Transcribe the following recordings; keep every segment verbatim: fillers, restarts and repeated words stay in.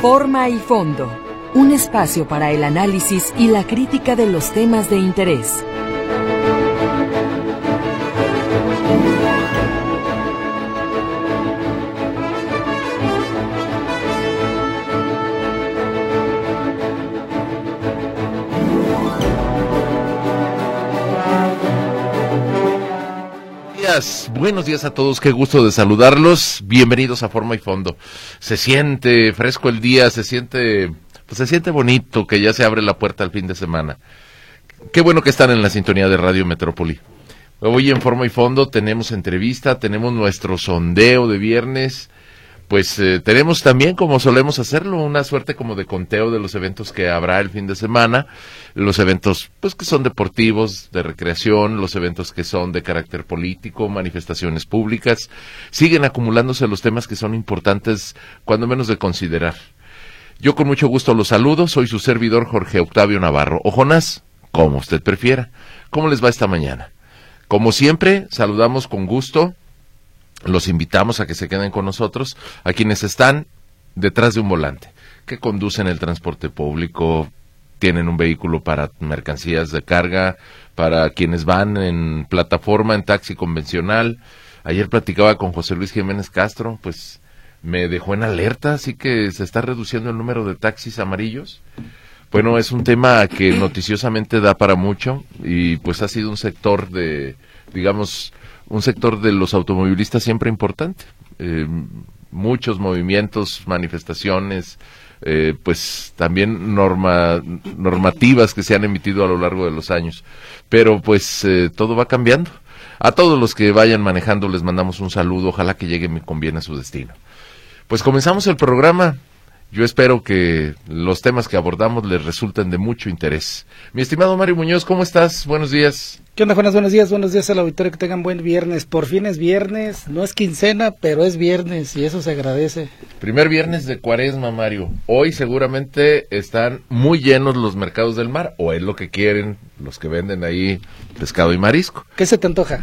Forma y fondo, un espacio para el análisis y la crítica de los temas de interés. Buenos días a todos, qué gusto de saludarlos, bienvenidos a Forma y Fondo. Se siente fresco el día, se siente, pues se siente bonito que ya se abre la puerta al fin de semana. Qué bueno que están en la sintonía de Radio Metrópoli. Hoy en Forma y Fondo tenemos entrevista, tenemos nuestro sondeo de viernes, pues eh, tenemos también, como solemos hacerlo, una suerte como de conteo de los eventos que habrá el fin de semana, los eventos pues que son deportivos, de recreación, los eventos que son de carácter político, manifestaciones públicas. Siguen acumulándose los temas que son importantes, cuando menos de considerar. Yo con mucho gusto los saludo, soy su servidor Jorge Octavio Navarro, o Jonás, como usted prefiera. ¿Cómo les va esta mañana? Como siempre, saludamos con gusto. Los invitamos a que se queden con nosotros, a quienes están detrás de un volante, que conducen el transporte público, tienen un vehículo para mercancías de carga, para quienes van en plataforma, en taxi convencional. Ayer platicaba con José Luis Jiménez Castro, pues me dejó en alerta, así que se está reduciendo el número de taxis amarillos. Bueno, es un tema que noticiosamente da para mucho y pues ha sido un sector de, digamos, un sector de los automovilistas siempre importante. Eh, muchos movimientos, manifestaciones, eh, pues también norma, normativas que se han emitido a lo largo de los años. Pero pues eh, todo va cambiando. A todos los que vayan manejando les mandamos un saludo, ojalá que lleguen con bien a su destino. Pues comenzamos el programa. Yo espero que los temas que abordamos les resulten de mucho interés. Mi estimado Mario Muñoz, ¿cómo estás? Buenos días. ¿Qué onda, Jonas? Buenos días, buenos días al auditorio, que tengan buen viernes. Por fin es viernes, no es quincena, pero es viernes y eso se agradece. Primer viernes de Cuaresma, Mario. Hoy seguramente están muy llenos los mercados del mar, o es lo que quieren los que venden ahí pescado y marisco. ¿Qué se te antoja?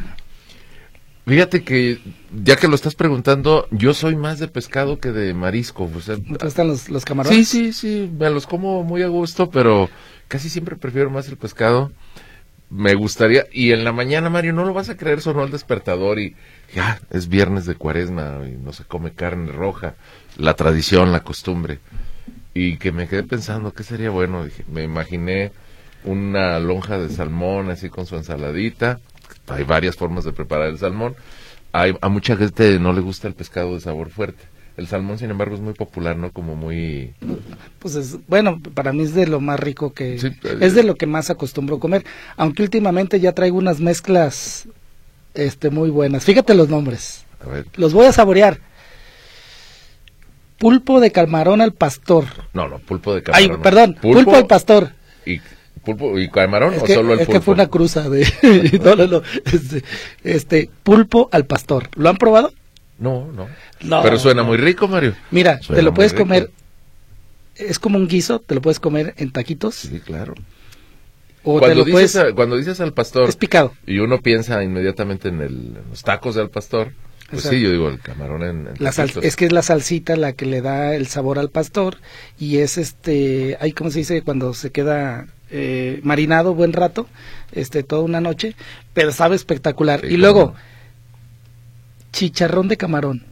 Fíjate que, ya que lo estás preguntando, yo soy más de pescado que de marisco. O sea, ¿te gustan los, los camarones? Sí, sí, sí, me los como muy a gusto, pero casi siempre prefiero más el pescado. Me gustaría, y en la mañana, Mario, no lo vas a creer, sonó el despertador y ya, es viernes de Cuaresma y no se come carne roja, la tradición, la costumbre. Y que me quedé pensando, ¿qué sería bueno? Dije, me imaginé una lonja de salmón así con su ensaladita. Hay varias formas de preparar el salmón. Hay, a mucha gente no le gusta el pescado de sabor fuerte. El salmón, sin embargo, es muy popular, ¿no? Como muy... Pues es, bueno, para mí es de lo más rico que... Sí, es de lo que más acostumbro comer. Aunque últimamente ya traigo unas mezclas este, muy buenas. Fíjate los nombres. A ver. Los voy a saborear. Pulpo de camarón al pastor. No, no, pulpo de camarón. Ay, perdón, pulpo, pulpo al pastor. Y... ¿Pulpo y camarón es o que, solo el es pulpo? Es que fue una cruza de... no, no, no. Este, este, pulpo al pastor. ¿Lo han probado? No, no. no Pero suena no. muy rico, Mario. Mira, suena te lo puedes rico. comer... Es como un guiso, te lo puedes comer en taquitos. Sí, claro. O cuando, te lo dices puedes... a, cuando dices al pastor... Es picado. Y uno piensa inmediatamente en, el, en los tacos del pastor... Pues sí, yo digo el camarón en, en la sal, es que es la salsita la que le da el sabor al pastor y es este, ay, ¿cómo se dice? Cuando se queda eh, marinado buen rato, este, toda una noche, pero sabe espectacular. Sí, y luego, no. chicharrón de camarón.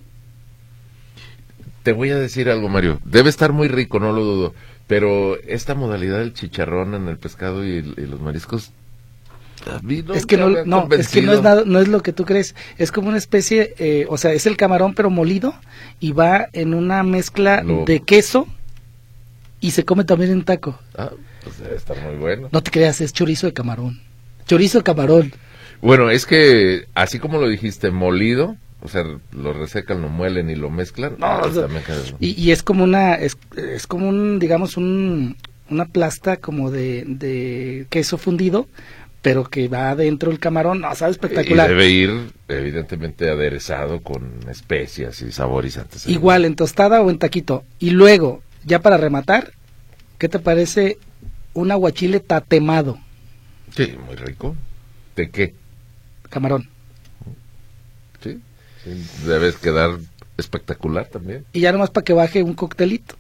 Te voy a decir algo, Mario, debe estar muy rico, no lo dudo, pero esta modalidad del chicharrón en el pescado y, y los mariscos... No es que no, no es que no es nada, no es lo que tú crees, es como una especie, eh, o sea, es el camarón pero molido y va en una mezcla no. de queso y se come también en taco. Ah, pues debe estar muy bueno. No te creas, es chorizo de camarón, chorizo de camarón. Bueno, es que así como lo dijiste, molido, o sea, lo resecan, lo muelen y lo mezclan. No, o sea, y, y es como una, es, es como un, digamos, un, una plasta como de, de queso fundido, pero que va adentro el camarón, no, sabe espectacular. Y debe ir, evidentemente, aderezado con especias y saborizantes. Igual, en tostada o en taquito. Y luego, ya para rematar, ¿qué te parece un aguachile tatemado? Sí, muy rico. ¿De qué? Camarón. Sí, sí, debes quedar espectacular también. Y ya nomás para que baje un coctelito.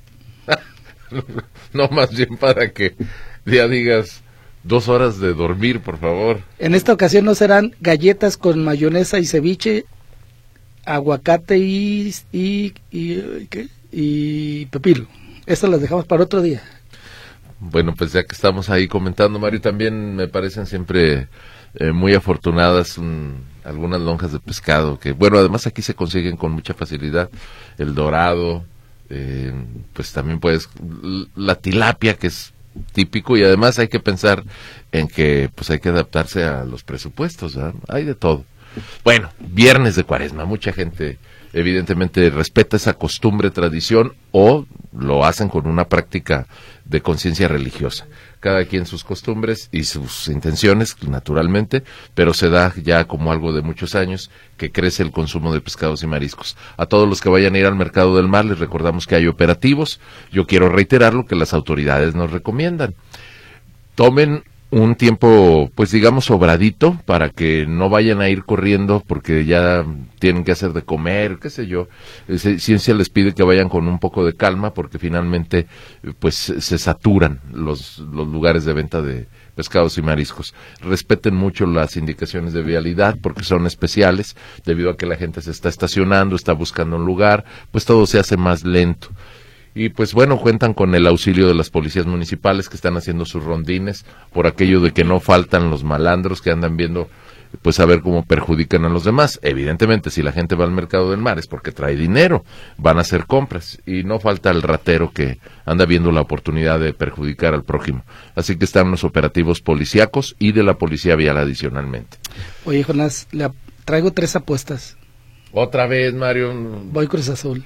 No, más bien para que ya digas dos horas de dormir, por favor. En esta ocasión no serán galletas con mayonesa y ceviche, aguacate y y y, ¿qué? y pepino. Estas las dejamos para otro día. Bueno, pues ya que estamos ahí comentando, Mario, también me parecen siempre eh, muy afortunadas un, algunas lonjas de pescado, que bueno, además aquí se consiguen con mucha facilidad, el dorado, eh, pues también puedes, la tilapia, que es típico, y además hay que pensar en que pues hay que adaptarse a los presupuestos, ¿verdad? Hay de todo. Bueno, viernes de Cuaresma, mucha gente evidentemente respeta esa costumbre, tradición, o lo hacen con una práctica de conciencia religiosa. Cada quien sus costumbres y sus intenciones, naturalmente, pero se da ya como algo de muchos años que crece el consumo de pescados y mariscos. A todos los que vayan a ir al mercado del mar les recordamos que hay operativos. Yo quiero reiterar lo que las autoridades nos recomiendan. Tomen un tiempo, pues digamos, sobradito, para que no vayan a ir corriendo porque ya tienen que hacer de comer, qué sé yo. Ciencia les pide que vayan con un poco de calma porque finalmente pues se saturan los, los lugares de venta de pescados y mariscos. Respeten mucho las indicaciones de vialidad porque son especiales, debido a que la gente se está estacionando, está buscando un lugar, pues todo se hace más lento. Y pues bueno, cuentan con el auxilio de las policías municipales que están haciendo sus rondines por aquello de que no faltan los malandros que andan viendo pues a ver cómo perjudican a los demás. Evidentemente, si la gente va al mercado del mar es porque trae dinero, van a hacer compras y no falta el ratero que anda viendo la oportunidad de perjudicar al prójimo. Así que están los operativos policíacos y de la policía vial adicionalmente. Oye, Jonás, le traigo tres apuestas. Otra vez, Mario. Voy Cruz Azul.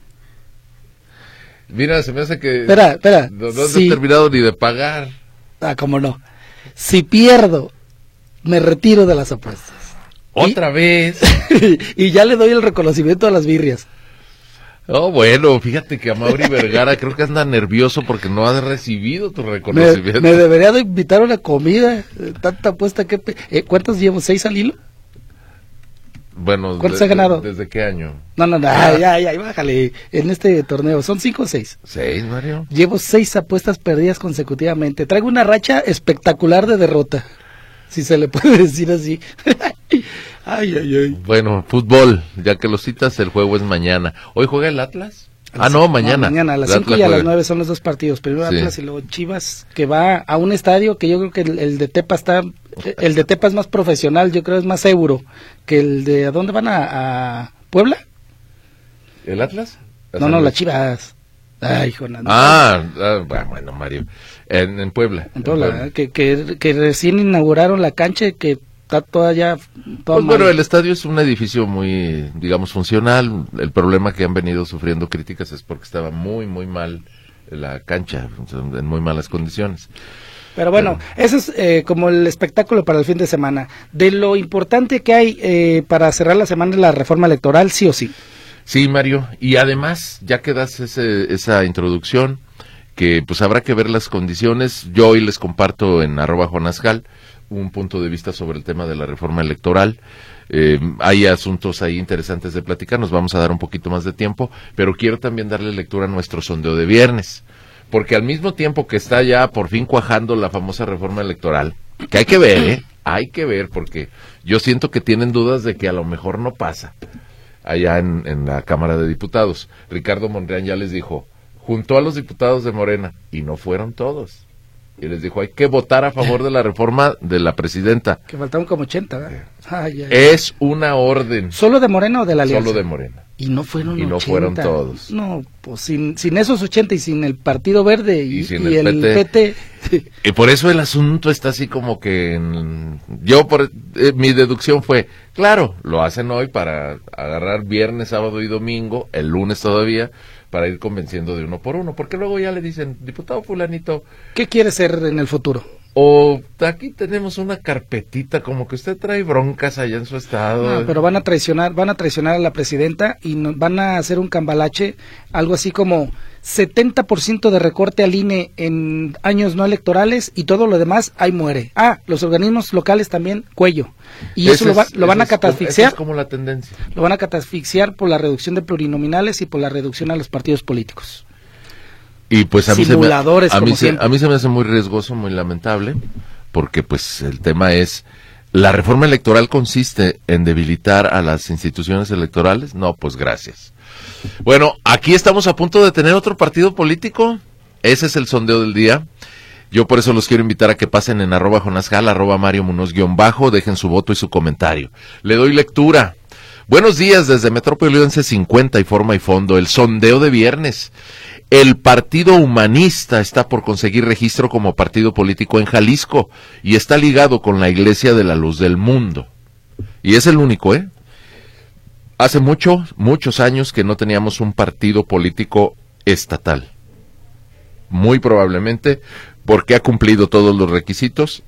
Mira, se me hace que... Espera, espera. No, no has sí. terminado ni de pagar. Ah, cómo no. Si pierdo, me retiro de las apuestas. ¿Otra y, vez? Y ya le doy el reconocimiento a las birrias. Oh, bueno, fíjate que a Mauri Vergara creo que anda nervioso porque no ha recibido tu reconocimiento. Me, me debería de invitar a una comida. Tanta apuesta que... Eh, ¿Cuántos llevo? ¿Seis al hilo? Bueno, ¿cuántos de, ha ganado? ¿Desde qué año? No, no, no, ah. ya, ya, bájale. En este torneo, ¿son cinco o seis? ¿Seis, Mario? Llevo seis apuestas perdidas consecutivamente. Traigo una racha espectacular de derrota, si se le puede decir así. Ay, ay, ay. Bueno, fútbol, ya que lo citas, el juego es mañana. ¿Hoy juega el Atlas? Ah, no, mañana. No, mañana, a las cinco y a las nueve son los dos partidos. Primero sí. Atlas y luego Chivas, que va a un estadio que yo creo que el, el de Tepa está... El de Tepa es más profesional, yo creo es más seguro que el de... ¿A dónde van? ¿A, a Puebla? ¿El Atlas? No, no, las Chivas. Ay, Jonás. Ah, ah, bueno, Mario. En, en Puebla. En Puebla, en Puebla. Que, que, que recién inauguraron la cancha que... Está todavía toda pues bueno, el estadio es un edificio muy, digamos, funcional. El problema que han venido sufriendo críticas es porque estaba muy, muy mal la cancha, en muy malas condiciones. Pero bueno, Pero... eso es eh, como el espectáculo para el fin de semana. De lo importante que hay eh, para cerrar la semana de la reforma electoral, sí o sí. Sí, Mario, y además, ya que das ese, esa introducción, que pues habrá que ver las condiciones, yo hoy les comparto en arroba jonascal un punto de vista sobre el tema de la reforma electoral. Eh, hay asuntos ahí interesantes de platicar, nos vamos a dar un poquito más de tiempo, pero quiero también darle lectura a nuestro sondeo de viernes, porque al mismo tiempo que está ya por fin cuajando la famosa reforma electoral, que hay que ver, ¿eh? Hay que ver, porque yo siento que tienen dudas de que a lo mejor no pasa allá en, en la Cámara de Diputados. Ricardo Monreal ya les dijo, juntó a los diputados de Morena, y no fueron todos. Y les dijo, hay que votar a favor de la reforma de la presidenta. Que faltaban como ochenta, ¿verdad? Ay, ay, es una orden. ¿Solo de Morena o de la Alianza? Solo de Morena. Y no fueron Y no ochenta. fueron todos. No, pues sin, sin esos ochenta y sin el Partido Verde y, y, sin y el, el P T. P T. Y por eso el asunto está así como que... En, yo, por eh, mi deducción fue, claro, lo hacen hoy para agarrar viernes, sábado y domingo, el lunes todavía, para ir convenciendo de uno por uno, porque luego ya le dicen, diputado fulanito, ¿qué quiere ser en el futuro? O aquí tenemos una carpetita, como que usted trae broncas allá en su estado. No, pero van a traicionar, van a traicionar a la presidenta y no, van a hacer un cambalache, algo así como setenta por ciento de recorte al I N E en años no electorales y todo lo demás ahí muere. Ah, los organismos locales también, cuello. Y eso, eso es, lo, va, lo van a catafixear. Es como la tendencia. Lo van a catafixear por la reducción de plurinominales y por la reducción a los partidos políticos. Y pues a mí, simuladores, se me, a, mí como se, siempre. a mí se me hace muy riesgoso, muy lamentable, porque pues el tema es, ¿la reforma electoral consiste en debilitar a las instituciones electorales? No, pues gracias. Bueno, aquí estamos a punto de tener otro partido político, ese es el sondeo del día. Yo por eso los quiero invitar a que pasen en arroba jonasgal, arroba Mario Munoz guión bajo, dejen su voto y su comentario. Le doy lectura. Buenos días desde Metrópoli once cincuenta y Forma y Fondo, el sondeo de viernes. El Partido Humanista está por conseguir registro como partido político en Jalisco y está ligado con la Iglesia de la Luz del Mundo. Y es el único, ¿eh? Hace muchos, muchos años que no teníamos un partido político estatal. Muy probablemente porque ha cumplido todos los requisitos.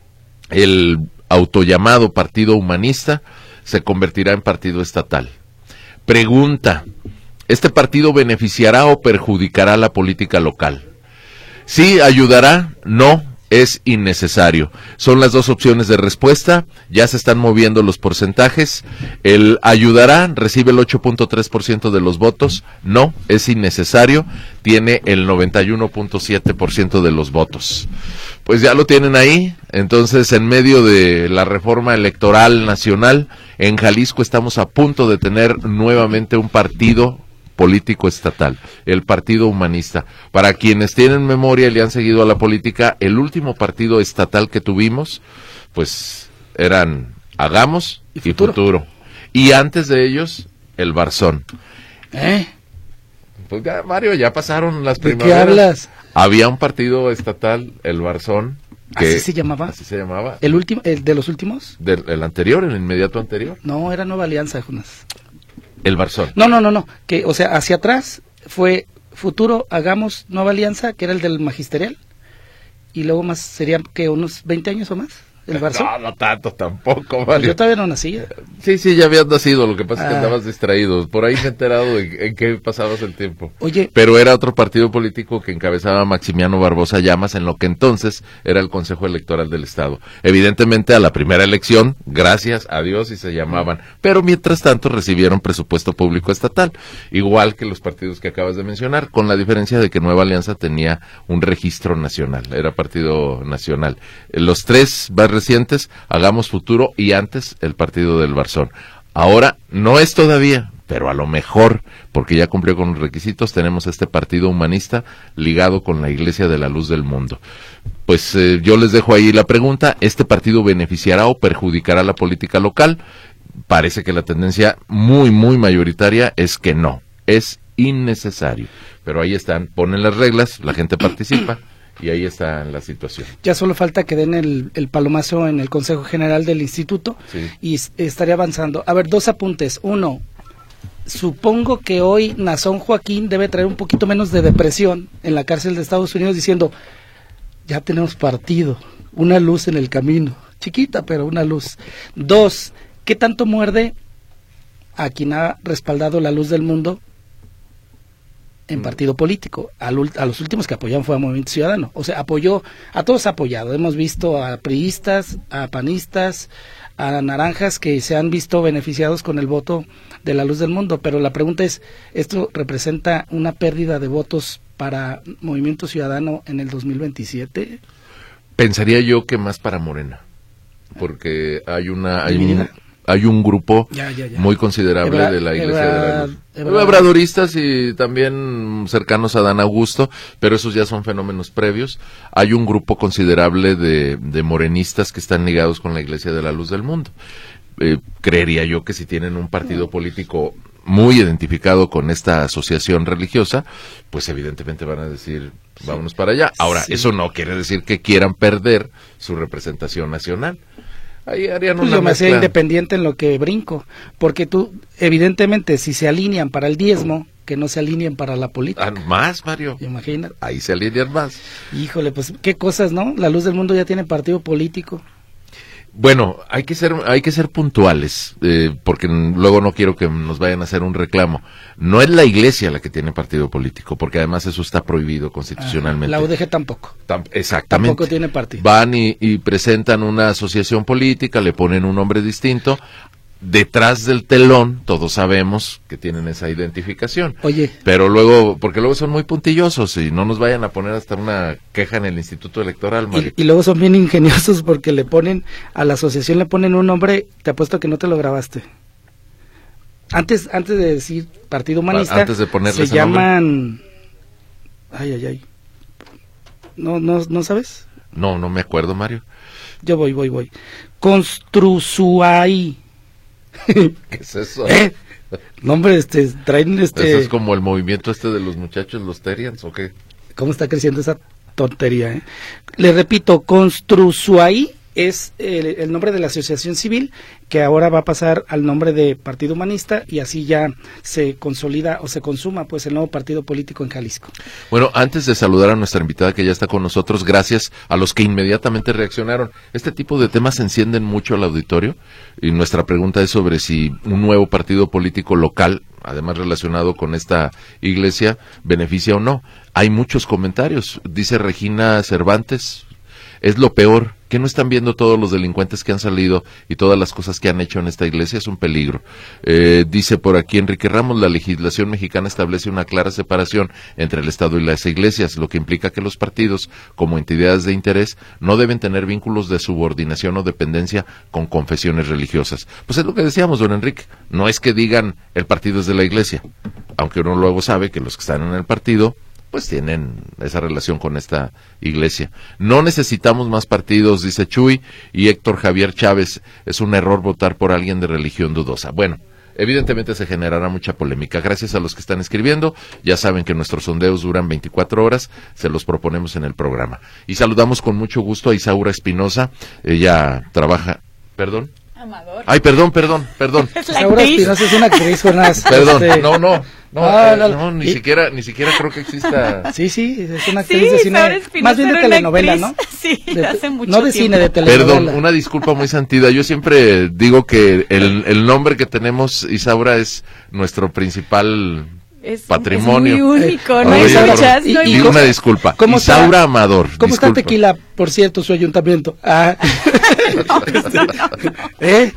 El autollamado Partido Humanista se convertirá en partido estatal. Pregunta: ¿este partido beneficiará o perjudicará la política local? Sí, ayudará, no, es innecesario. Son las dos opciones de respuesta, ya se están moviendo los porcentajes. El ayudará recibe el ocho punto tres por ciento de los votos, no, es innecesario, tiene el noventa y uno punto siete por ciento de los votos. Pues ya lo tienen ahí. Entonces, en medio de la reforma electoral nacional, en Jalisco estamos a punto de tener nuevamente un partido político estatal, el Partido Humanista. Para quienes tienen memoria y le han seguido a la política, el último partido estatal que tuvimos, pues eran Hagamos y Futuro. Y, Futuro. Y antes de ellos, el Barzón. ¿Eh? Pues ya, Mario, ya pasaron las ¿De primaveras. qué hablas? Había un partido estatal, el Barzón. Que, ¿Así se llamaba? Así se llamaba. ¿El último, el de los últimos? Del, el anterior, el inmediato anterior. No, era Nueva Alianza, Jonas. El Barzón. No, no, no, no, que, o sea, hacia atrás fue Futuro, Hagamos, Nueva Alianza, que era el del magisterial, y luego más serían, que unos veinte años o más, el Barzón. No, no tanto tampoco, Mario. Yo todavía no nací. Sí, sí, ya habías nacido, lo que pasa es que Ah. andabas distraído. Por ahí me he enterado de en qué pasabas el tiempo. Oye. Pero era otro partido político que encabezaba Maximiano Barbosa Llamas en lo que entonces era el Consejo Electoral del Estado. Evidentemente a la primera elección, gracias a Dios, y se llamaban. Pero mientras tanto recibieron presupuesto público estatal, igual que los partidos que acabas de mencionar, con la diferencia de que Nueva Alianza tenía un registro nacional, era partido nacional. Los tres más recientes, Hagamos, Futuro y antes el partido del Barzón. Ahora no es todavía, pero a lo mejor, porque ya cumplió con los requisitos, tenemos este partido humanista ligado con la Iglesia de la Luz del Mundo. Pues eh, yo les dejo ahí la pregunta: ¿este partido beneficiará o perjudicará la política local? Parece que la tendencia muy, muy mayoritaria es que no, es innecesario. Pero ahí están, ponen las reglas, la gente participa. Y ahí está la situación. Ya solo falta que den el, el palomazo en el Consejo General del Instituto, sí, y s- estaría avanzando. A ver, dos apuntes. Uno, supongo que hoy Nazón Joaquín debe traer un poquito menos de depresión en la cárcel de Estados Unidos diciendo, ya tenemos partido, una luz en el camino. Chiquita, pero una luz. Dos, ¿qué tanto muerde a quien ha respaldado la Luz del Mundo en partido político? A, a los últimos que apoyaron fue a Movimiento Ciudadano, o sea, apoyó, a todos ha apoyado, hemos visto a priistas, a panistas, a naranjas que se han visto beneficiados con el voto de la Luz del Mundo, pero la pregunta es, ¿esto representa una pérdida de votos para Movimiento Ciudadano en el dos mil veintisiete? Pensaría yo que más para Morena, porque hay una hay un, Dividida. hay un grupo Ya, ya, ya. muy considerable Ebra- de la Iglesia Ebra- de la Luz. Ebra- Ebradoristas y también cercanos a Dan Augusto, pero esos ya son fenómenos previos. Hay un grupo considerable de, de morenistas que están ligados con la Iglesia de la Luz del Mundo. Eh, creería yo que si tienen un partido político muy identificado con esta asociación religiosa, pues evidentemente van a decir, vámonos para allá. Ahora, Sí. eso no quiere decir que quieran perder su representación nacional. Ahí harían Pues una yo me hacía mezcla. independiente en lo que brinco, porque tú, evidentemente, si se alinean para el diezmo, que no se alineen para la política. Ah, más, Mario. Imagina. Ahí se alinean más. Híjole, pues qué cosas, ¿no? La Luz del Mundo ya tiene partido político. Bueno, hay que ser hay que ser puntuales, eh, porque n- luego no quiero que nos vayan a hacer un reclamo. No es la Iglesia la que tiene partido político, porque además eso está prohibido constitucionalmente. La U D G tampoco. Tam- exactamente. Tampoco tiene partido. Van y, y presentan una asociación política, le ponen un nombre distinto. detrás del telón todos sabemos que tienen esa identificación. Oye. Pero luego, porque luego son muy puntillosos y no nos vayan a poner hasta una queja en el Instituto Electoral, Mario. Y, y luego son bien ingeniosos porque le ponen, a la asociación le ponen un nombre, te apuesto que no te lo grabaste. Antes antes de decir Partido Humanista, antes de ponerle se llaman... Ay, ay, ay. ¿No, no, ¿No sabes? No, no me acuerdo, Mario. Yo voy, voy, voy. Construzuay. ¿Qué es eso? ¿Eh? No, hombre, este, traen este... ¿Eso es como el movimiento este de los muchachos, los Terians, o qué? ¿Cómo está creciendo esa tontería, eh? Le repito, Construzuay es el, el nombre de la asociación civil, que ahora va a pasar al nombre de Partido Humanista, y así ya se consolida o se consuma pues el nuevo partido político en Jalisco. Bueno, antes de saludar a nuestra invitada que ya está con nosotros, gracias a los que inmediatamente reaccionaron. Este tipo de temas encienden mucho al auditorio, y nuestra pregunta es sobre si un nuevo partido político local, además relacionado con esta iglesia, beneficia o no. Hay muchos comentarios. Dice Regina Cervantes, es lo peor, que no están viendo todos los delincuentes que han salido y todas las cosas que han hecho en esta iglesia, es un peligro. Eh, dice por aquí Enrique Ramos, la legislación mexicana establece una clara separación entre el Estado y las iglesias, lo que implica que los partidos, como entidades de interés, no deben tener vínculos de subordinación o dependencia con confesiones religiosas. Pues es lo que decíamos, don Enrique, no es que digan el partido es de la iglesia, aunque uno luego sabe que los que están en el partido pues tienen esa relación con esta iglesia. No necesitamos más partidos, dice Chuy, y Héctor Javier Chávez, es un error votar por alguien de religión dudosa. Bueno, evidentemente se generará mucha polémica. Gracias a los que están escribiendo, ya saben que nuestros sondeos duran veinticuatro horas, se los proponemos en el programa. Y saludamos con mucho gusto a Isaura Espinosa, ella trabaja, ¿perdón? Amador. Ay, perdón, perdón, perdón. Isaura Espinosa es una actriz, Jonás. Perdón, este... no, no. No, ah, eh, no, no, ni y... siquiera, ni siquiera creo que exista. Sí, sí, es una actriz sí, de cine, más bien de telenovela, ¿no? Sí, de, hace mucho no de tiempo. cine, de telenovela. Perdón, una disculpa muy sentida. Yo siempre digo que el, el nombre que tenemos, Isaura, es nuestro principal es, patrimonio. Es muy único, Eh, no hay oye, muchas, y, no hay y muchas. una disculpa. ¿Cómo Isaura está, Amador. ¿Cómo disculpa. está Tequila, por cierto, su ayuntamiento? Ah. no, no, no. ¿Eh?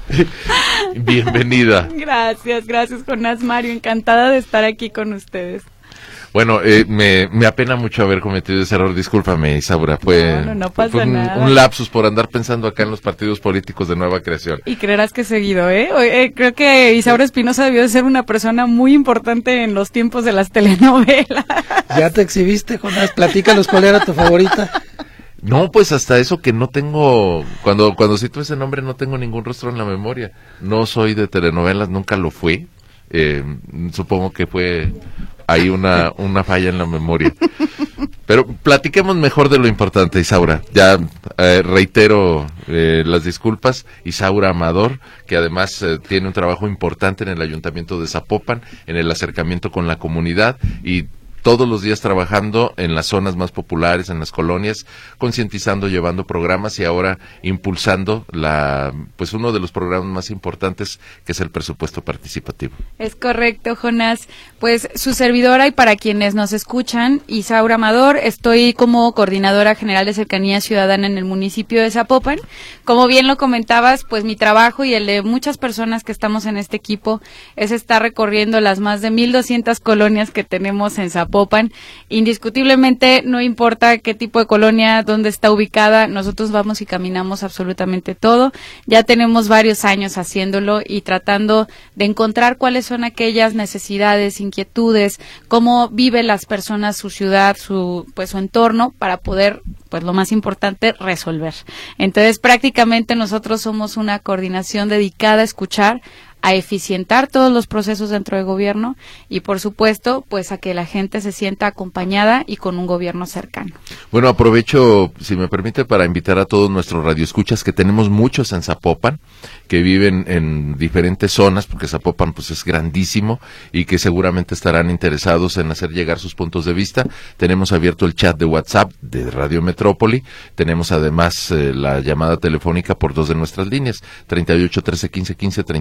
Bienvenida. Gracias, gracias, Jonás, Mario. Encantada de estar aquí con ustedes. Bueno, eh, me, me apena mucho haber cometido ese error. Discúlpame, Isaura. Fue, no, no, no pasa fue un, nada. un lapsus por andar pensando acá en los partidos políticos de nueva creación. Y creerás que he seguido, ¿eh? eh creo que Isaura Espinosa debió de ser una persona muy importante en los tiempos de las telenovelas. Ya te exhibiste, Jonás. Platícanos cuál era tu favorita. No, pues hasta eso que no tengo, cuando cuando cito ese nombre no tengo ningún rostro en la memoria. No soy de telenovelas, nunca lo fui. Eh, supongo que fue ahí una, una falla en la memoria. Pero platiquemos mejor de lo importante, Isaura. Ya eh, reitero eh, las disculpas. Isaura Amador, que además eh, tiene un trabajo importante en el Ayuntamiento de Zapopan, en el acercamiento con la comunidad y todos los días trabajando en las zonas más populares, en las colonias, concientizando, llevando programas y ahora impulsando la, pues uno de los programas más importantes, que es el presupuesto participativo. Es correcto, Jonás. Pues su servidora, y para quienes nos escuchan, Isaura Amador, estoy como coordinadora general de Cercanía Ciudadana en el municipio de Zapopan. Como bien lo comentabas, pues mi trabajo y el de muchas personas que estamos en este equipo es estar recorriendo las más de mil doscientas colonias que tenemos en Zapopan. Zapopan. Indiscutiblemente, no importa qué tipo de colonia, dónde está ubicada, nosotros vamos y caminamos absolutamente todo. Ya tenemos varios años haciéndolo y tratando de encontrar cuáles son aquellas necesidades, inquietudes, cómo viven las personas su ciudad, su pues su entorno, para poder, pues lo más importante, resolver. Entonces, prácticamente nosotros somos una coordinación dedicada a escuchar, a eficientar todos los procesos dentro del gobierno y, por supuesto, pues a que la gente se sienta acompañada y con un gobierno cercano. Bueno, aprovecho, si me permite, para invitar a todos nuestros radioescuchas, que tenemos muchos en Zapopan, que viven en diferentes zonas, porque Zapopan pues es grandísimo y que seguramente estarán interesados en hacer llegar sus puntos de vista. Tenemos abierto el chat de WhatsApp de Radio Metrópoli, tenemos además eh, la llamada telefónica por dos de nuestras líneas, treinta y ocho, trece, quince, quince, treinta y ocho, trece,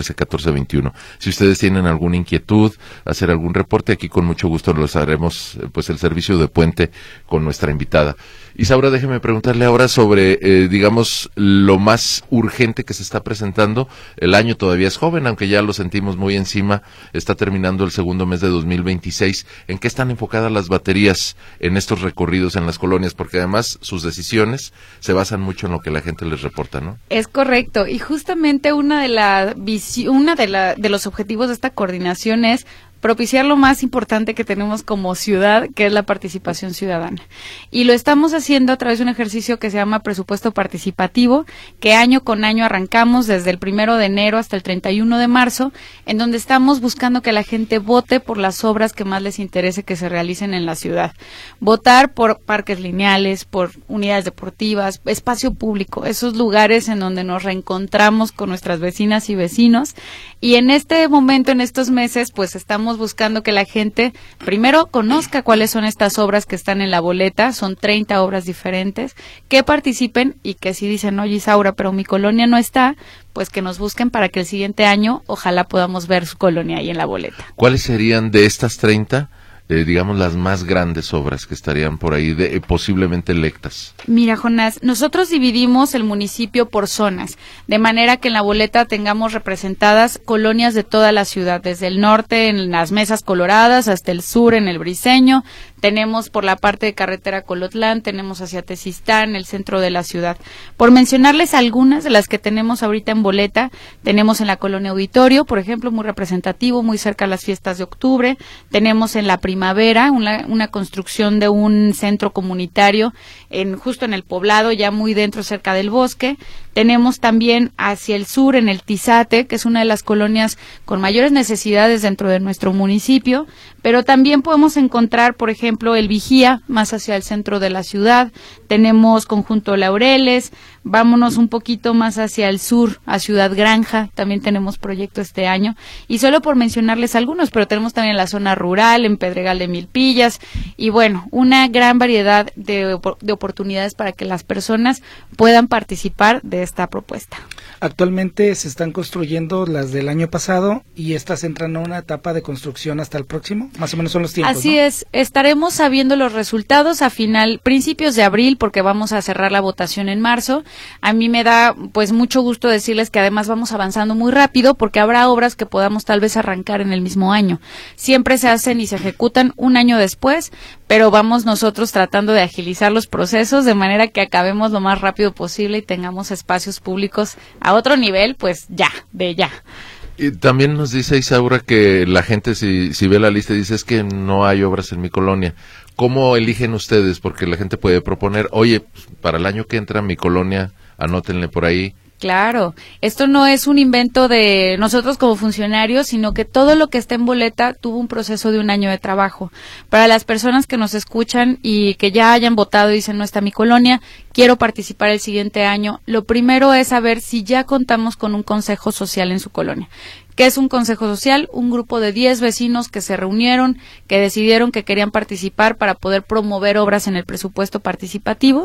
trece catorce veintiuno. Si ustedes tienen alguna inquietud, hacer algún reporte, aquí con mucho gusto los haremos, pues el servicio de puente con nuestra invitada. Isaura, déjeme preguntarle ahora sobre, eh, digamos, lo más urgente que se está presentando. El año todavía es joven, aunque ya lo sentimos muy encima, está terminando el segundo mes de dos mil veintiséis. ¿En qué están enfocadas las baterías en estos recorridos en las colonias? Porque además sus decisiones se basan mucho en lo que la gente les reporta, ¿no? Es correcto, y justamente una de la visi- una de la de los objetivos de esta coordinación es propiciar lo más importante que tenemos como ciudad, que es la participación ciudadana. Y lo estamos haciendo a través de un ejercicio que se llama presupuesto participativo, que año con año arrancamos desde el primero de enero hasta el treinta y uno de marzo, en donde estamos buscando que la gente vote por las obras que más les interese que se realicen en la ciudad. Votar por parques lineales, por unidades deportivas, espacio público, esos lugares en donde nos reencontramos con nuestras vecinas y vecinos. Y en este momento, en estos meses, pues estamos buscando que la gente primero conozca cuáles son estas obras que están en la boleta, son treinta obras diferentes, que participen y que si dicen, oye Isaura, pero mi colonia no está, pues que nos busquen para que el siguiente año ojalá podamos ver su colonia ahí en la boleta. ¿Cuáles serían de estas treinta, eh, digamos, las más grandes obras que estarían por ahí de, eh, posiblemente electas? Mira, Jonás, nosotros dividimos el municipio por zonas, de manera que en la boleta tengamos representadas colonias de toda la ciudad, desde el norte en las Mesas Coloradas hasta el sur en el Briceño. Tenemos por la parte de carretera Colotlán, tenemos hacia Tezistán, el centro de la ciudad. Por mencionarles algunas de las que tenemos ahorita en boleta, tenemos en la colonia Auditorio, por ejemplo, muy representativo, muy cerca a las fiestas de octubre. Tenemos en la Primavera una, una construcción de un centro comunitario en justo en el poblado, ya muy dentro, cerca del bosque. Tenemos también hacia el sur en el Tizate, que es una de las colonias con mayores necesidades dentro de nuestro municipio, pero también podemos encontrar, por ejemplo, el Vigía, más hacia el centro de la ciudad. Tenemos Conjunto Laureles, vámonos un poquito más hacia el sur, a Ciudad Granja, también tenemos proyecto este año, y solo por mencionarles algunos, pero tenemos también la zona rural, en Pedregal de Milpillas, y bueno, una gran variedad de, de oportunidades para que las personas puedan participar de esta propuesta. Actualmente se están construyendo las del año pasado y estas entran a una etapa de construcción hasta el próximo, más o menos son los tiempos, Así ¿no? es, estaremos sabiendo los resultados a final, principios de abril, porque vamos a cerrar la votación en marzo. A mí me da pues mucho gusto decirles que además vamos avanzando muy rápido, porque habrá obras que podamos tal vez arrancar en el mismo año. Siempre se hacen y se ejecutan un año después, pero vamos nosotros tratando de agilizar los procesos de manera que acabemos lo más rápido posible y tengamos espacios públicos a otro nivel, pues ya, de ya. Y también nos dice Isaura que la gente si, si ve la lista dice es que no hay obras en mi colonia. ¿Cómo eligen ustedes? Porque la gente puede proponer, oye, para el año que entra mi colonia, anótenle por ahí. Claro, esto no es un invento de nosotros como funcionarios, sino que todo lo que está en boleta tuvo un proceso de un año de trabajo. Para las personas que nos escuchan y que ya hayan votado y dicen no está mi colonia, quiero participar el siguiente año, lo primero es saber si ya contamos con un consejo social en su colonia. ¿Qué es un consejo social? Un grupo de diez vecinos que se reunieron, que decidieron que querían participar para poder promover obras en el presupuesto participativo,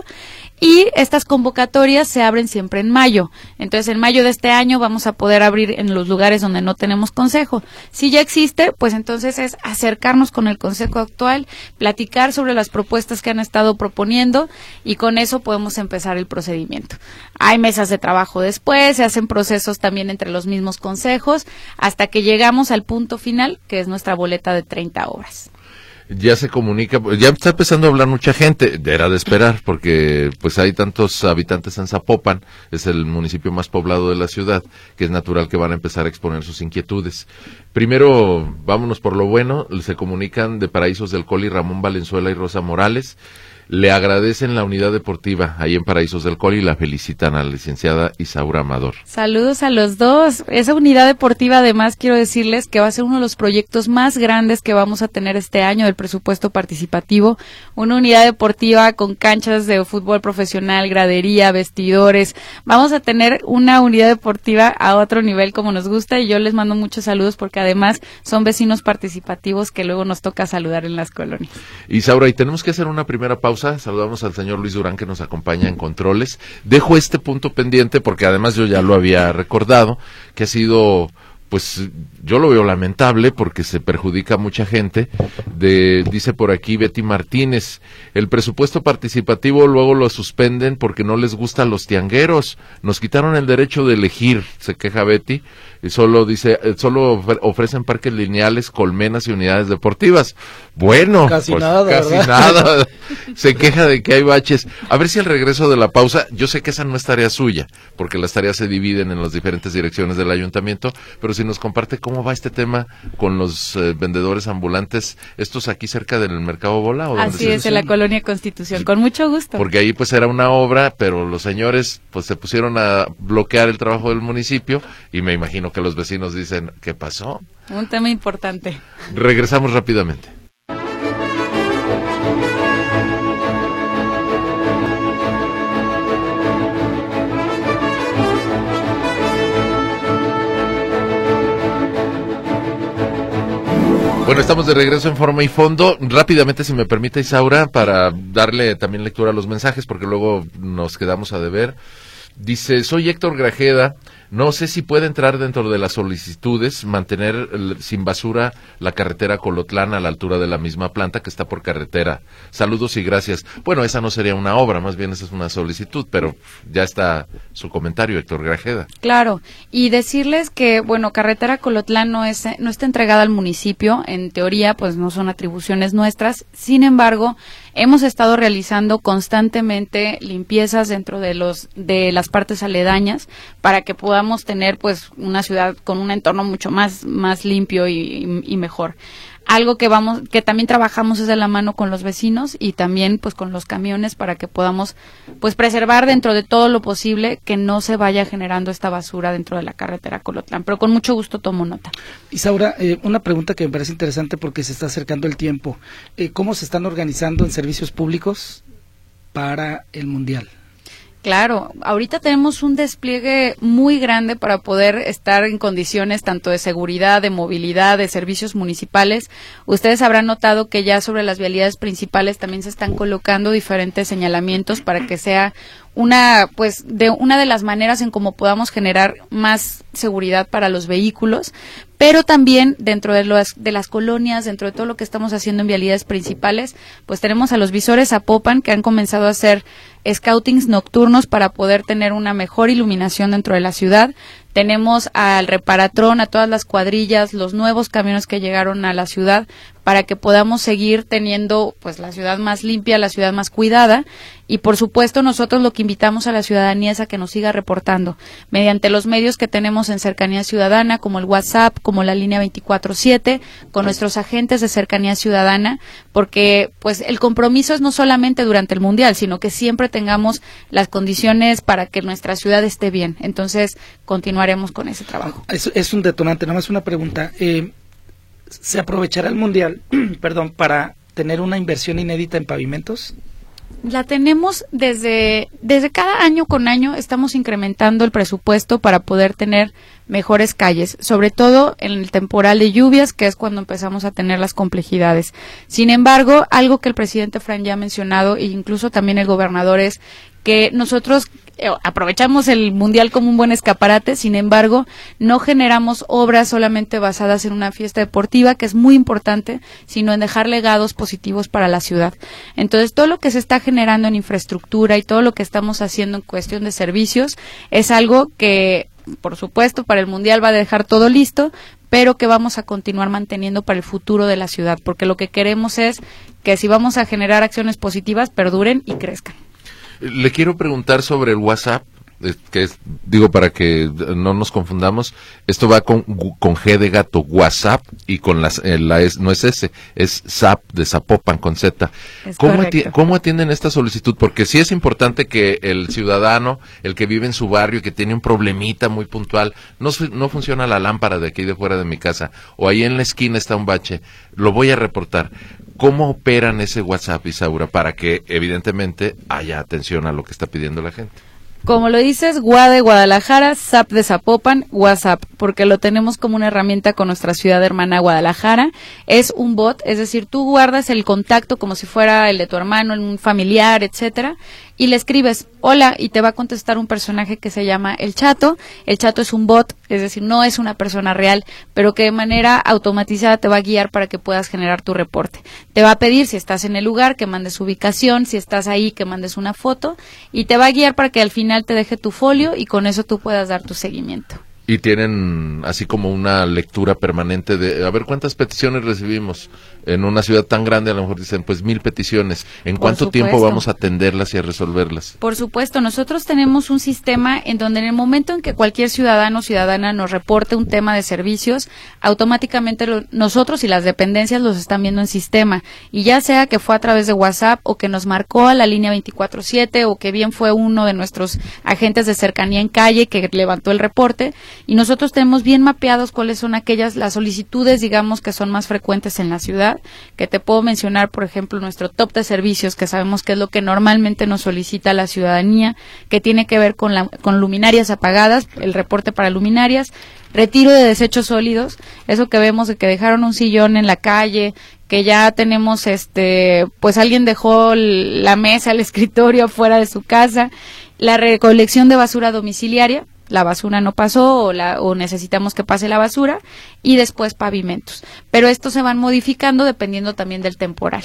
y estas convocatorias se abren siempre en mayo. Entonces, en mayo de este año vamos a poder abrir en los lugares donde no tenemos consejo. Si ya existe, pues entonces es acercarnos con el consejo actual, platicar sobre las propuestas que han estado proponiendo, y con eso podemos empezar el procedimiento. Hay mesas de trabajo después, se hacen procesos también entre los mismos consejos, hasta que llegamos al punto final, que es nuestra boleta de treinta obras. Ya se comunica, ya está empezando a hablar mucha gente, era de esperar, porque pues hay tantos habitantes en Zapopan, es el municipio más poblado de la ciudad, que es natural que van a empezar a exponer sus inquietudes. Primero, vámonos por lo bueno, se comunican de Paraísos del Coli, Ramón Valenzuela y Rosa Morales. Le agradecen la unidad deportiva ahí en Paraísos del Coli y la felicitan a la licenciada Isaura Amador. Saludos a los dos. Esa unidad deportiva, además, quiero decirles que va a ser uno de los proyectos más grandes que vamos a tener este año del presupuesto participativo. Una unidad deportiva con canchas de fútbol profesional, gradería, vestidores. Vamos a tener una unidad deportiva a otro nivel como nos gusta, y yo les mando muchos saludos porque además son vecinos participativos que luego nos toca saludar en las colonias. Isaura, y tenemos que hacer una primera pausa. Saludamos al señor Luis Durán que nos acompaña en controles. Dejo este punto pendiente porque además yo ya lo había recordado, que ha sido pues yo lo veo lamentable porque se perjudica a mucha gente. De, dice por aquí Betty Martínez, el presupuesto participativo luego lo suspenden porque no les gustan los tiangueros, nos quitaron el derecho de elegir, se queja Betty, y solo dice, solo ofrecen parques lineales, colmenas y unidades deportivas. Bueno, casi pues, nada, casi ¿verdad? nada. Se queja de que hay baches. A ver si al regreso de la pausa, yo sé que esa no es tarea suya, porque las tareas se dividen en las diferentes direcciones del ayuntamiento, pero si nos comparte cómo va este tema con los eh, vendedores ambulantes, estos aquí cerca del Mercado Bola. ¿O Así es, en la Colonia Constitución, con mucho gusto. Porque ahí pues era una obra, pero los señores pues se pusieron a bloquear el trabajo del municipio y me imagino que los vecinos dicen, ¿qué pasó? Un tema importante. Regresamos rápidamente. Bueno, estamos de regreso en Forma y Fondo. Rápidamente, si me permite, Isaura, para darle también lectura a los mensajes, porque luego nos quedamos a deber. Dice, soy Héctor Grajeda, no sé si puede entrar dentro de las solicitudes mantener el, sin basura la carretera Colotlán a la altura de la misma planta que está por carretera. Saludos y gracias. Bueno, esa no sería una obra, más bien esa es una solicitud, pero ya está su comentario, Héctor Grajeda. Claro, y decirles que, bueno, carretera Colotlán no es no está entregada al municipio, en teoría, pues no son atribuciones nuestras, sin embargo, hemos estado realizando constantemente limpiezas dentro de los de las partes aledañas para que podamos tener pues una ciudad con un entorno mucho más más limpio y, y, y mejor. Algo que vamos que también trabajamos es de la mano con los vecinos y también pues con los camiones para que podamos pues preservar dentro de todo lo posible que no se vaya generando esta basura dentro de la carretera Colotlán, pero con mucho gusto tomo nota. Isaura, eh, una pregunta que me parece interesante porque se está acercando el tiempo. Eh, ¿Cómo se están organizando en servicios públicos para el Mundial? Claro, ahorita tenemos un despliegue muy grande para poder estar en condiciones tanto de seguridad, de movilidad, de servicios municipales. Ustedes habrán notado que ya sobre las vialidades principales también se están colocando diferentes señalamientos para que sea una pues de una de las maneras en cómo podamos generar más seguridad para los vehículos, pero también dentro de las de las colonias, dentro de todo lo que estamos haciendo en vialidades principales, pues tenemos a los visores Zapopan que han comenzado a hacer scoutings nocturnos para poder tener una mejor iluminación dentro de la ciudad. Tenemos al Reparatrón, a todas las cuadrillas, los nuevos camiones que llegaron a la ciudad para que podamos seguir teniendo pues la ciudad más limpia, la ciudad más cuidada y por supuesto nosotros lo que invitamos a la ciudadanía es a que nos siga reportando mediante los medios que tenemos en Cercanía Ciudadana como el WhatsApp, como la línea veinticuatro siete, con nuestros agentes de Cercanía Ciudadana, porque pues el compromiso es no solamente durante el Mundial, sino que siempre tengamos las condiciones para que nuestra ciudad esté bien. Entonces, continuaremos con ese trabajo. Es, es un detonante, nada más una pregunta. Eh, ¿Se aprovechará el Mundial, perdón, para tener una inversión inédita en pavimentos? La tenemos desde, desde cada año con año, estamos incrementando el presupuesto para poder tener mejores calles, sobre todo en el temporal de lluvias, que es cuando empezamos a tener las complejidades. Sin embargo, algo que el presidente Fran ya ha mencionado, e incluso también el gobernador, es que nosotros eh, aprovechamos el Mundial como un buen escaparate, sin embargo, no generamos obras solamente basadas en una fiesta deportiva, que es muy importante, sino en dejar legados positivos para la ciudad. Entonces, todo lo que se está generando en infraestructura y todo lo que estamos haciendo en cuestión de servicios es algo que, por supuesto, para el Mundial va a dejar todo listo, pero que vamos a continuar manteniendo para el futuro de la ciudad, porque lo que queremos es que si vamos a generar acciones positivas, perduren y crezcan. Le quiero preguntar sobre el WhatsApp, que es, digo, para que no nos confundamos, esto va con, con G de gato, WhatsApp, y con las, eh, la es, no es S, es Zap de Zapopan con Z. ¿Cómo, ati- ¿Cómo atienden esta solicitud? Porque sí es importante que el ciudadano, el que vive en su barrio y que tiene un problemita muy puntual, no, no funciona la lámpara de aquí de fuera de mi casa, o ahí en la esquina está un bache, lo voy a reportar. ¿Cómo operan ese WhatsApp, Isaura, para que evidentemente haya atención a lo que está pidiendo la gente? Como lo dices, G U A de Guadalajara, S A P de Zapopan, WhatsApp, porque lo tenemos como una herramienta con nuestra ciudad hermana Guadalajara. Es un bot, es decir, tú guardas el contacto como si fuera el de tu hermano, un familiar, etcétera, y le escribes hola y te va a contestar un personaje que se llama El Chato. El Chato es un bot, es decir, no es una persona real, pero que de manera automatizada te va a guiar para que puedas generar tu reporte. Te va a pedir si estás en el lugar que mandes ubicación, si estás ahí que mandes una foto, y te va a guiar para que al final te deje tu folio y con eso tú puedas dar tu seguimiento. Y tienen así como una lectura permanente de, a ver, ¿cuántas peticiones recibimos? En una ciudad tan grande a lo mejor dicen, pues mil peticiones. ¿En Por cuánto supuesto. tiempo vamos a atenderlas y a resolverlas? Por supuesto, nosotros tenemos un sistema en donde en el momento en que cualquier ciudadano o ciudadana nos reporte un tema de servicios, automáticamente lo, nosotros y las dependencias los están viendo en sistema. Y ya sea que fue a través de WhatsApp o que nos marcó a la línea veinticuatro siete o que bien fue uno de nuestros agentes de cercanía en calle que levantó el reporte, y nosotros tenemos bien mapeados cuáles son aquellas, las solicitudes, digamos, que son más frecuentes en la ciudad, que te puedo mencionar, por ejemplo, nuestro top de servicios, que sabemos que es lo que normalmente nos solicita la ciudadanía, que tiene que ver con, la, con luminarias apagadas, el reporte para luminarias, retiro de desechos sólidos, eso que vemos de que dejaron un sillón en la calle, que ya tenemos, este, pues alguien dejó la mesa, el escritorio afuera de su casa, la recolección de basura domiciliaria, la basura no pasó o, la, o necesitamos que pase la basura, y después pavimentos. Pero estos se van modificando dependiendo también del temporal.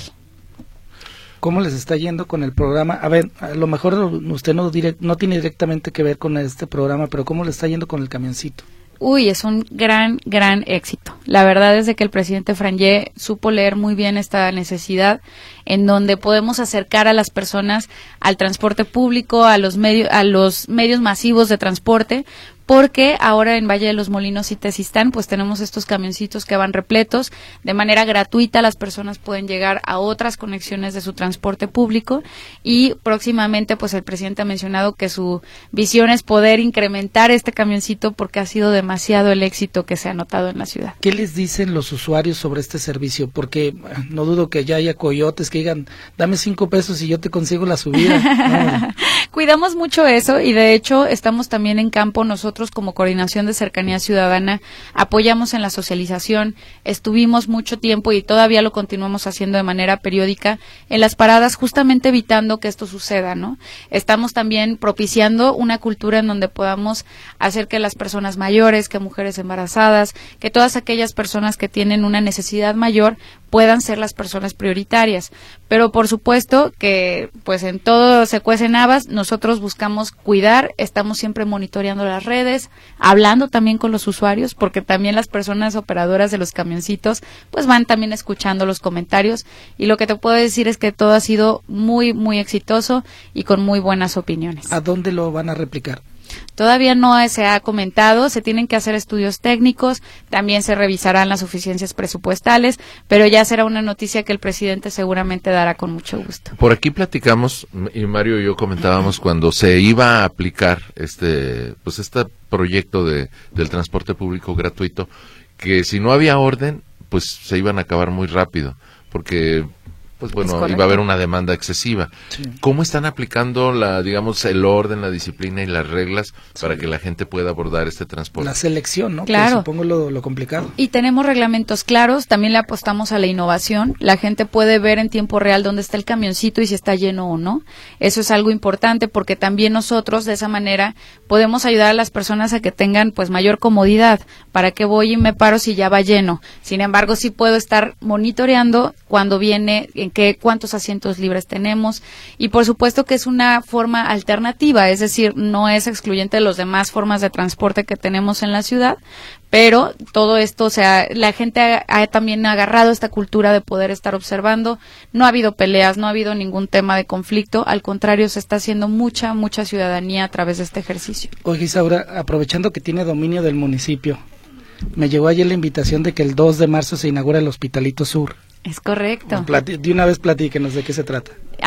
¿Cómo les está yendo con el programa? A ver, a lo mejor usted no, direct, no tiene directamente que ver con este programa, pero ¿cómo le está yendo con el camioncito? Uy, es un gran, gran éxito. La verdad es de que el presidente Frangé supo leer muy bien esta necesidad, en donde podemos acercar a las personas al transporte público, a los medios, a los medios masivos de transporte, porque ahora en Valle de los Molinos y Tezistán pues tenemos estos camioncitos que van repletos, de manera gratuita las personas pueden llegar a otras conexiones de su transporte público, y próximamente pues el presidente ha mencionado que su visión es poder incrementar este camioncito porque ha sido demasiado el éxito que se ha notado en la ciudad. ¿Qué les dicen los usuarios sobre este servicio? Porque no dudo que ya haya coyotes que digan, dame cinco pesos y yo te consigo la subida. No. Cuidamos mucho eso, y de hecho estamos también en campo nosotros como Coordinación de Cercanía Ciudadana, apoyamos en la socialización, estuvimos mucho tiempo y todavía lo continuamos haciendo de manera periódica en las paradas, justamente evitando que esto suceda, ¿no? Estamos también propiciando una cultura en donde podamos hacer que las personas mayores, que mujeres embarazadas, que todas aquellas personas que tienen una necesidad mayor puedan ser las personas prioritarias. Pero por supuesto que pues en todo se cuecen habas, nosotros buscamos cuidar, estamos siempre monitoreando las redes, hablando también con los usuarios, porque también las personas operadoras de los camioncitos pues van también escuchando los comentarios, y lo que te puedo decir es que todo ha sido muy, muy exitoso y con muy buenas opiniones. ¿A dónde lo van a replicar? Todavía no se ha comentado, se tienen que hacer estudios técnicos, también se revisarán las suficiencias presupuestales, pero ya será una noticia que el presidente seguramente dará con mucho gusto. Por aquí platicamos, y Mario y yo comentábamos cuando se iba a aplicar este pues este proyecto de del transporte público gratuito, que si no había orden, pues se iban a acabar muy rápido, porque pues bueno, iba a haber una demanda excesiva. Sí. ¿Cómo están aplicando la, digamos, el orden, la disciplina y las reglas sí. para que la gente pueda abordar este transporte? La selección, ¿no? Claro. Que supongo lo, lo complicado. Y tenemos reglamentos claros, también le apostamos a la innovación. La gente puede ver en tiempo real dónde está el camioncito y si está lleno o no. Eso es algo importante porque también nosotros de esa manera podemos ayudar a las personas a que tengan pues mayor comodidad. ¿Para qué voy y me paro si ya va lleno? Sin embargo, sí puedo estar monitoreando cuando viene, en qué, cuántos asientos libres tenemos, y por supuesto que es una forma alternativa, es decir, no es excluyente de las demás formas de transporte que tenemos en la ciudad, pero todo esto, o sea, la gente ha, ha también agarrado esta cultura de poder estar observando, no ha habido peleas, no ha habido ningún tema de conflicto, al contrario, se está haciendo mucha, mucha ciudadanía a través de este ejercicio. Oye, Isaura, aprovechando que tiene dominio del municipio, me llegó ayer la invitación de que el dos de marzo se inaugura el Hospitalito Sur. Es correcto. De una vez platíquenos de qué se trata.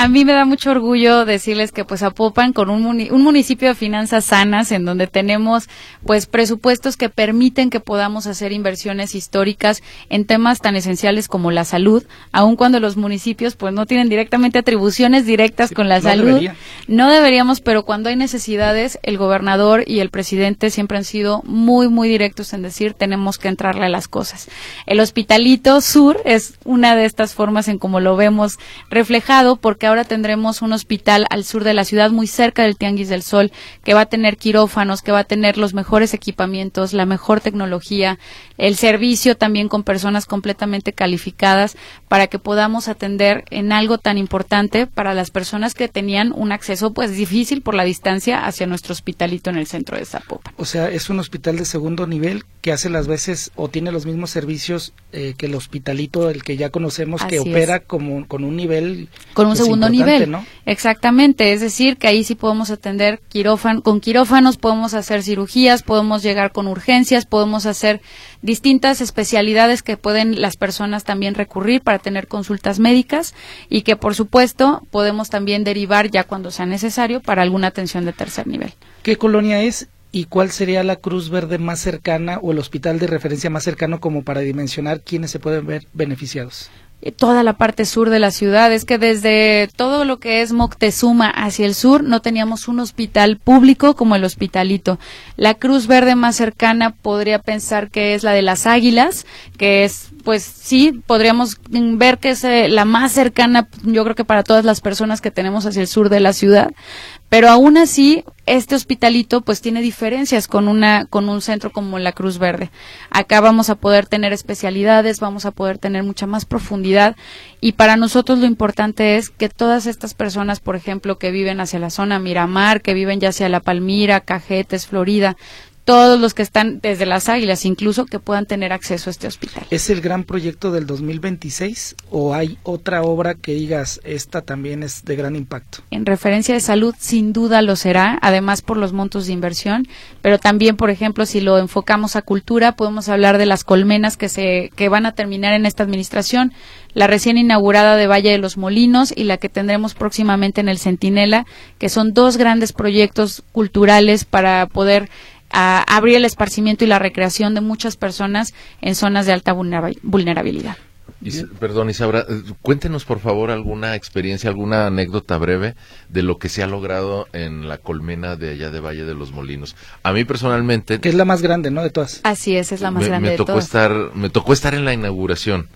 a mí me da mucho orgullo decirles que pues Zapopan, con un, muni- un municipio de finanzas sanas, en donde tenemos pues presupuestos que permiten que podamos hacer inversiones históricas en temas tan esenciales como la salud, aun cuando los municipios pues no tienen directamente atribuciones directas sí, con la no salud. Debería. No deberíamos, pero cuando hay necesidades, el gobernador y el presidente siempre han sido muy, muy directos en decir tenemos que entrarle a las cosas. El Hospitalito Sur es una de estas formas en cómo lo vemos reflejado, porque ahora tendremos un hospital al sur de la ciudad, muy cerca del Tianguis del Sol, que va a tener quirófanos, que va a tener los mejores equipamientos, la mejor tecnología, el servicio también con personas completamente calificadas para que podamos atender en algo tan importante para las personas que tenían un acceso pues difícil por la distancia hacia nuestro Hospitalito en el centro de Zapopan. O sea, es un hospital de segundo nivel que hace las veces o tiene los mismos servicios eh, que el Hospitalito, el que ya conocemos, Así que opera como con un nivel con un pues, segundo nivel, ¿no? Exactamente, es decir, que ahí sí podemos atender quirófano, con quirófanos, podemos hacer cirugías, podemos llegar con urgencias, podemos hacer distintas especialidades que pueden las personas también recurrir para tener consultas médicas y que por supuesto podemos también derivar ya cuando sea necesario para alguna atención de tercer nivel. ¿Qué colonia es? ¿Y cuál sería la Cruz Verde más cercana o el hospital de referencia más cercano como para dimensionar quiénes se pueden ver beneficiados? Toda la parte sur de la ciudad, es que desde todo lo que es Moctezuma hacia el sur no teníamos un hospital público como el Hospitalito. La Cruz Verde más cercana podría pensar que es la de las Águilas, que es, pues sí, podríamos ver que es eh, la más cercana, yo creo que para todas las personas que tenemos hacia el sur de la ciudad, pero aún así este Hospitalito pues tiene diferencias con una con un centro como la Cruz Verde. Acá vamos a poder tener especialidades, vamos a poder tener mucha más profundidad y para nosotros lo importante es que todas estas personas, por ejemplo, que viven hacia la zona Miramar, que viven ya hacia La Palmira, Cajetes, Florida, todos los que están desde las Águilas, incluso que puedan tener acceso a este hospital. ¿Es el gran proyecto del dos mil veintiséis o hay otra obra que digas, esta también es de gran impacto? En referencia de salud, sin duda lo será, además por los montos de inversión, pero también, por ejemplo, si lo enfocamos a cultura, podemos hablar de las colmenas que se que van a terminar en esta administración, la recién inaugurada de Valle de los Molinos y la que tendremos próximamente en el Centinela, que son dos grandes proyectos culturales para poder a abrir el esparcimiento y la recreación de muchas personas en zonas de alta vulnerabilidad. Y, perdón, Isaura, cuéntenos por favor alguna experiencia, alguna anécdota breve de lo que se ha logrado en la colmena de allá de Valle de los Molinos. A mí personalmente... Que es la más grande, ¿no?, de todas. Así es, es la más me, grande me de tocó todas. Estar, me tocó estar en la inauguración.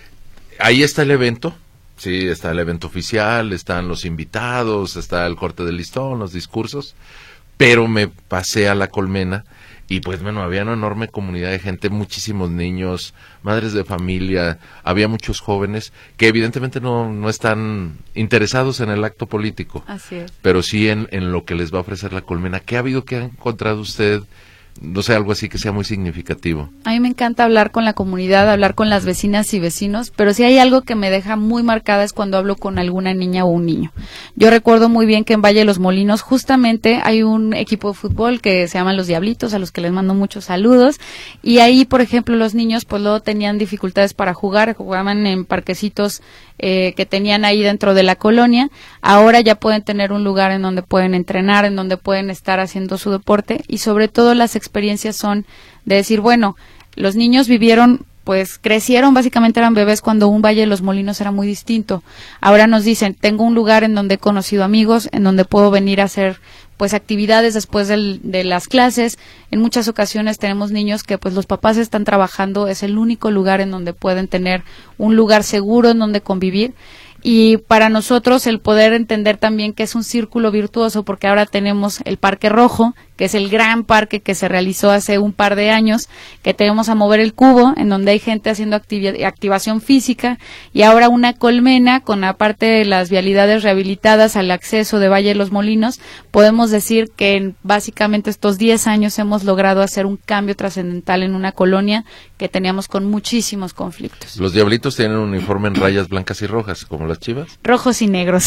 Ahí está el evento, sí, está el evento oficial, están los invitados, está el corte del listón, los discursos... pero me pasé a la colmena y pues bueno, había una enorme comunidad de gente, muchísimos niños, madres de familia, había muchos jóvenes que evidentemente no, no están interesados en el acto político, Así es. pero sí en, en lo que les va a ofrecer la colmena. ¿Qué ha habido, qué ha encontrado usted? No sé, algo así que sea muy significativo. A mí me encanta hablar con la comunidad, hablar con las vecinas y vecinos, pero si hay algo que me deja muy marcada es cuando hablo con alguna niña o un niño. Yo recuerdo muy bien que en Valle de los Molinos justamente hay un equipo de fútbol que se llaman Los Diablitos, a los que les mando muchos saludos, y ahí, por ejemplo, los niños pues luego tenían dificultades para jugar, jugaban en parquecitos eh, que tenían ahí dentro de la colonia. Ahora ya pueden tener un lugar en donde pueden entrenar, en donde pueden estar haciendo su deporte, y sobre todo las experiencias son de decir, bueno, los niños vivieron, pues crecieron, básicamente eran bebés cuando un Valle de los Molinos era muy distinto. Ahora nos dicen, tengo un lugar en donde he conocido amigos, en donde puedo venir a hacer pues actividades después del, de las clases. En muchas ocasiones tenemos niños que pues los papás están trabajando, es el único lugar en donde pueden tener un lugar seguro en donde convivir. Y para nosotros el poder entender también que es un círculo virtuoso, porque ahora tenemos el Parque Rojo, que es el gran parque que se realizó hace un par de años, que tenemos a Mover el Cubo, en donde hay gente haciendo activi- activación física, y ahora una colmena con, aparte de las vialidades rehabilitadas al acceso de Valle de los Molinos. Podemos decir que en básicamente estos diez años hemos logrado hacer un cambio trascendental en una colonia que teníamos con muchísimos conflictos. Los Diablitos tienen un uniforme en rayas blancas y rojas, como las Chivas. Rojos y negros.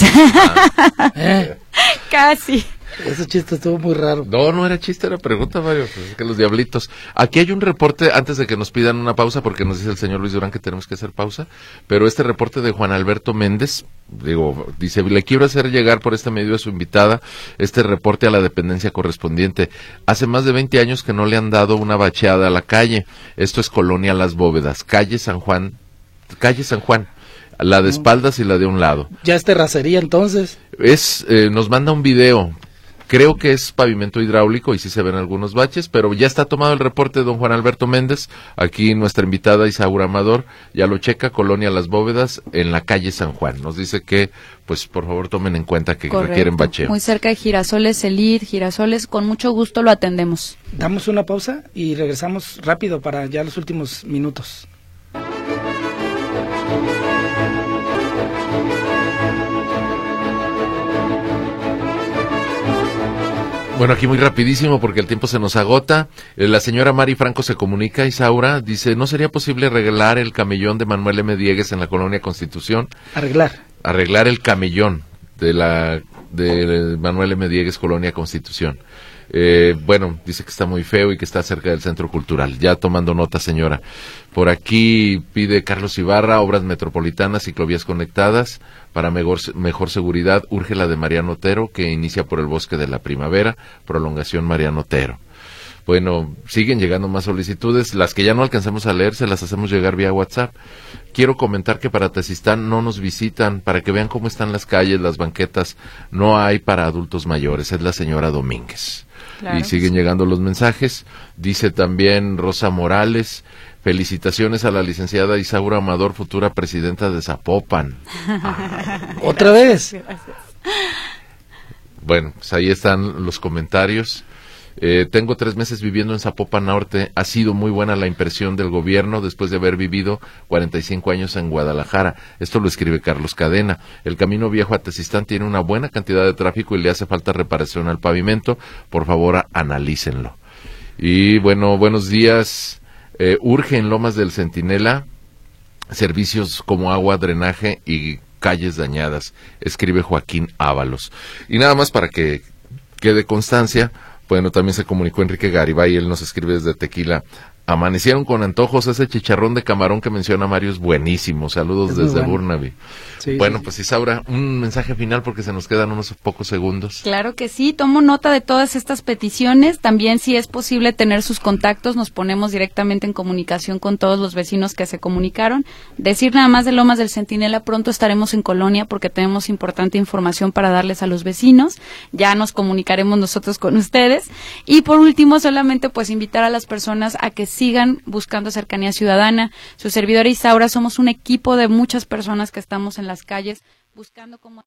Ah. ¿Eh? Casi. Ese chiste estuvo muy raro. No, no era chiste, era pregunta, Mario. Pues es que los Diablitos. Aquí hay un reporte, antes de que nos pidan una pausa, porque nos dice el señor Luis Durán que tenemos que hacer pausa, pero este reporte de Juan Alberto Méndez, digo, dice, le quiero hacer llegar por este medio a su invitada este reporte a la dependencia correspondiente. Hace más de veinte años que no le han dado una bacheada a la calle. Esto es Colonia Las Bóvedas, calle San Juan, calle San Juan, la de espaldas y la de un lado. Ya es terracería entonces. Es, eh, nos manda un video. Creo que es pavimento hidráulico y sí se ven algunos baches, pero ya está tomado el reporte de don Juan Alberto Méndez. Aquí nuestra invitada Isaura Amador ya lo checa, Colonia Las Bóvedas, en la calle San Juan. Nos dice que, pues por favor tomen en cuenta que Correcto. Requieren bacheo. Muy cerca de Girasoles, Elid, Girasoles, con mucho gusto lo atendemos. Damos una pausa y regresamos rápido para ya los últimos minutos. Bueno, aquí muy rapidísimo porque el tiempo se nos agota. Eh, la señora Mari Franco se comunica, Isaura, dice, ¿no sería posible arreglar el camellón de Manuel M. Diegues en la Colonia Constitución? Arreglar. Arreglar el camellón de la de Manuel M. Diegues, Colonia Constitución. Eh, bueno, dice que está muy feo y que está cerca del Centro Cultural. Ya tomando nota, señora. Por aquí pide Carlos Ibarra, obras metropolitanas, ciclovías conectadas para mejor, mejor seguridad. Urge la de Mariano Otero, que inicia por el Bosque de la Primavera, prolongación Mariano Otero. Bueno, siguen llegando más solicitudes. Las que ya no alcanzamos a leer, se las hacemos llegar vía WhatsApp. Quiero comentar que para Tezistán no nos visitan, para que vean cómo están las calles, las banquetas. No hay para adultos mayores, es la señora Domínguez. Claro, y siguen sí. llegando los mensajes. Dice también Rosa Morales, felicitaciones a la licenciada Isaura Amador, futura presidenta de Zapopan. Ah, ¿otra vez? Gracias. Bueno, pues ahí están los comentarios. Eh, tengo tres meses viviendo en Zapopan Norte. Ha sido muy buena la impresión del gobierno después de haber vivido cuarenta y cinco años en Guadalajara. Esto lo escribe Carlos Cadena. El camino viejo a Tezistán tiene una buena cantidad de tráfico y le hace falta reparación al pavimento. Por favor, analícenlo. Y bueno, buenos días. Eh, urge en Lomas del Centinela servicios como agua, drenaje y calles dañadas. Escribe Joaquín Ábalos. Y nada más para que quede constancia. Bueno, también se comunicó Enrique Garibay, él nos escribe desde Tequila. Amanecieron con antojos, ese chicharrón de camarón que menciona Mario es buenísimo. Saludos es desde bueno. Burnaby. Sí, bueno, sí, pues Isaura, un mensaje final porque se nos quedan unos pocos segundos. Claro que sí, tomo nota de todas estas peticiones. También, si es posible tener sus contactos, nos ponemos directamente en comunicación con todos los vecinos que se comunicaron. Decir nada más de Lomas del Centinela, pronto estaremos en Colonia porque tenemos importante información para darles a los vecinos. Ya nos comunicaremos nosotros con ustedes. Y por último, solamente pues invitar a las personas a que sigan buscando cercanía ciudadana. Su servidora Isaura, somos un equipo de muchas personas que estamos en las calles buscando cómo